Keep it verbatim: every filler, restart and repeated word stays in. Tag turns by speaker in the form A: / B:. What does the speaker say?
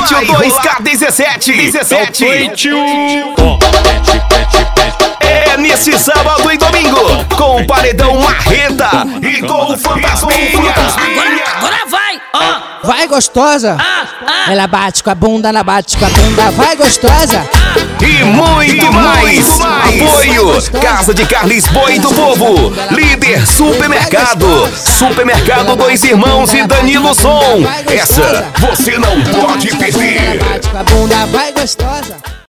A: Feitio dois K dezessete. dezessete. É nesse sábado e domingo, com o Paredão Marreta e com o Fantasminha.
B: Agora, agora vai, ó.
C: Vai gostosa,
B: Ah, ah,
C: ela bate com a bunda, ela bate com a bunda, vai gostosa.
A: E muito
C: E
A: mais.
C: muito mais.
A: Apoio Casa de Carne Lisboa e do Povo, Líder Supermercado, Supermercado Dois Irmãos e Danilo Som. Essa você não pode perder.
C: Ela bate com a bunda, vai gostosa.